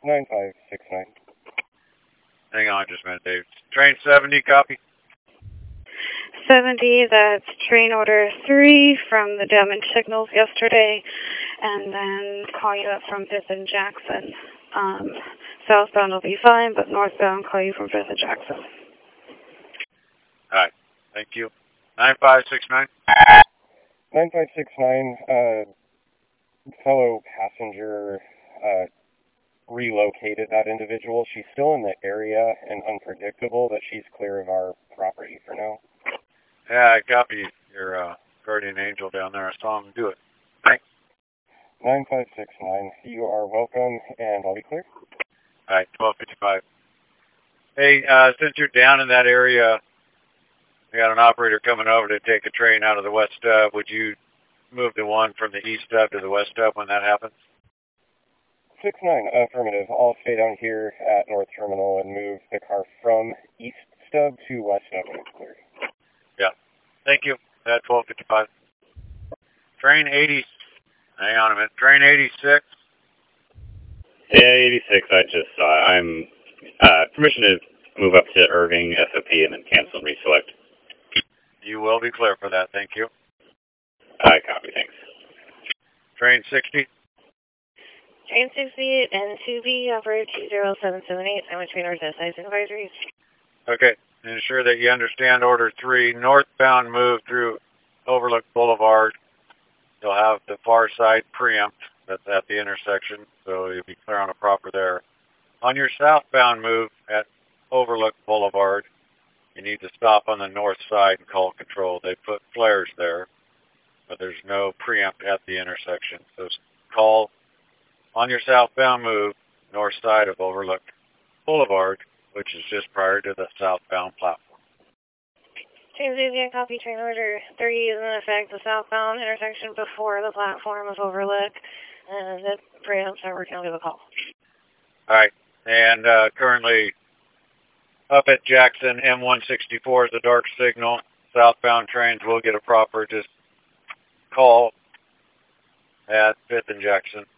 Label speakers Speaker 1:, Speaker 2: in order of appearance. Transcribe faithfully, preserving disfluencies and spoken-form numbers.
Speaker 1: nine five six nine.
Speaker 2: Hang on just a minute, Dave. Train seventy, copy?
Speaker 3: seventy, that's train order three from the damaged signals yesterday, and then call you up from fifth and Jackson. Um, southbound will be fine, but northbound call you from fifth and Jackson.
Speaker 2: All right, thank you. nine five six nine?
Speaker 1: nine five six nine, uh, fellow passenger, uh, relocated that individual. She's still in the area and unpredictable, but she's clear of our property for now.
Speaker 2: Yeah, I copy your uh, guardian angel down there. I saw him do it. Thanks.
Speaker 1: nine five six nine, you are welcome, and I'll be clear.
Speaker 2: All right, twelve fifty-five. Hey, uh, since you're down in that area, we got an operator coming over to take a train out of the west stub. Would you move the one from the east stub to the west stub when that happens?
Speaker 1: six nine, affirmative. I'll stay down here at North Terminal and move the car from east stub to west stub when it's cleared.
Speaker 2: Yeah. Thank you. At twelve fifty-five. Train eighty. Hang on a minute. Train eighty-six.
Speaker 4: Yeah, eighty-six. I just saw. I'm uh, permission to move up to Irving S O P and then cancel and reselect.
Speaker 2: You will be clear for that. Thank you.
Speaker 4: I copy. Thanks.
Speaker 2: Train sixty.
Speaker 3: Train sixty and two B, operator two zero seven seven eight, sandwich train orders, S I advisories.
Speaker 2: Okay. Ensure that you understand order three. Northbound move through Overlook Boulevard. You'll have the far side preempt. That's at the intersection, so you'll be clear on a proper there. On your southbound move at Overlook Boulevard, you need to stop on the north side and call control. They put flares there, but there's no preempt at the intersection. So call on your southbound move, north side of Overlook Boulevard, which is just prior to the southbound platform.
Speaker 3: Train Zodiac, copy train order three is in effect the southbound intersection before the platform of Overlook, and the preempts are working on the call.
Speaker 2: All right, and uh, currently up at Jackson, M one sixty-four is a dark signal. Southbound trains will get a proper just call at fifth and Jackson.